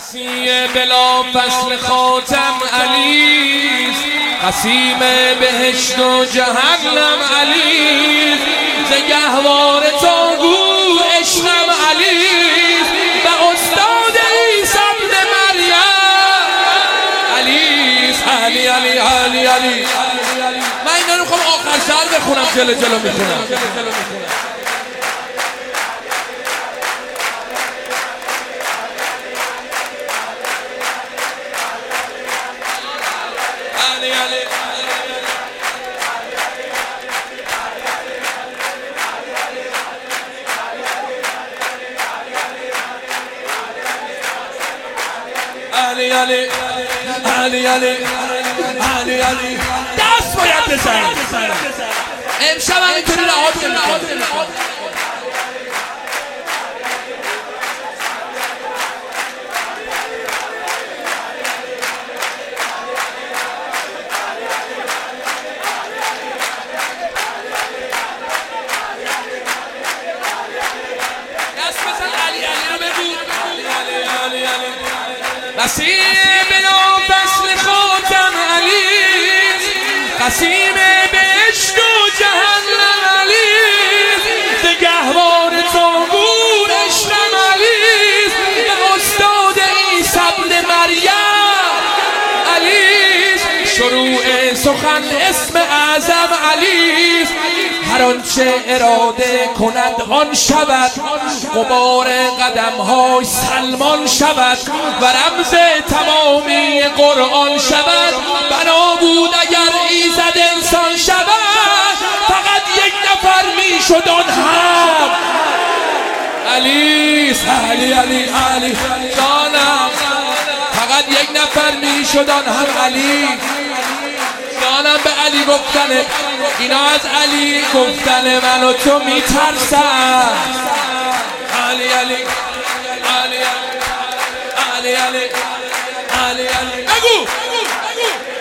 قصیه بلا فصل خاتم علی، قسیم بهشت و جهنم علی، ز گهوار تا گو عشقم علی و استاد عیسی ابن مریم علی. علی علی علی علی. من اینا رو میخوام آخر سر بخونم، جلو میخونم. علی علی علی علی علی علی. دست باید بزنید. امشب هم اینطوری رها کنید. دست بزن. علی علی رو بگو. علی علی علی. قسیم بلا فصل خاتم علی، قسیم بهشت و جهنم علی، ز گهوار طاغور عشقم علی و استاد عیسی ابن مریم علی. شروع سخن اسم اعظم علی، هر آنچه اراده کند آن شود، غبار قدم‌های سلمان شود و رمز تمامی قرآن شود. بنا بود اگر ایزد انسان شود، فقط یک نفر میشد آن هم علی. علی علی علی جانم، فقط یک نفر میشد آن هم علی. جانم به علی گفتنه، اینا از علی گفتنه، من و تو میترسن. علی علی علی علی علی علی علی. بگو